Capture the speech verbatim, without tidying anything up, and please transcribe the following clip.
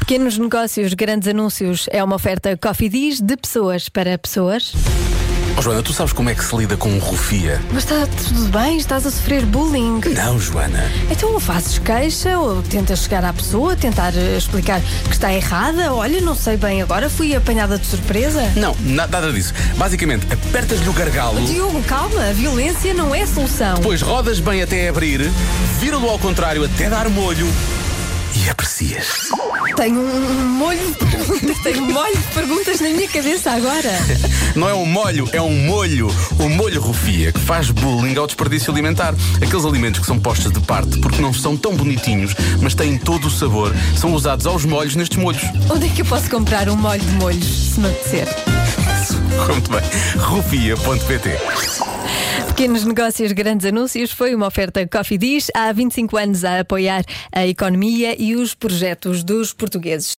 Pequenos negócios, grandes anúncios. É uma oferta Coffee Diz de pessoas para pessoas. Oh, Joana, tu sabes como é que se lida com um rufia? Mas está tudo bem? Estás a sofrer bullying? Não, Joana. Então ou fazes queixa ou tentas chegar à pessoa, tentar uh, explicar que está errada? Olha, não sei bem agora, fui apanhada de surpresa. Não, na- nada disso. Basicamente, apertas-lhe o gargalo, Diogo, calma, a violência não é solução. depois rodas bem até abrir, vira-lo ao contrário até dar molho e aprecias. Tenho um, um molho de perguntas, tenho um molho de perguntas na minha cabeça agora. Não é um molho, é um molho. O molho rufia, que faz bullying ao desperdício alimentar. Aqueles alimentos que são postos de parte porque não são tão bonitinhos, mas têm todo o sabor, são usados aos molhos nestes molhos. Onde é que eu posso comprar um molho de molhos, se me apetecer? Muito bem. rufia ponto pt. Pequenos negócios, grandes anúncios foi uma oferta Coffee Diz há vinte e cinco anos a apoiar a economia e os projetos dos portugueses.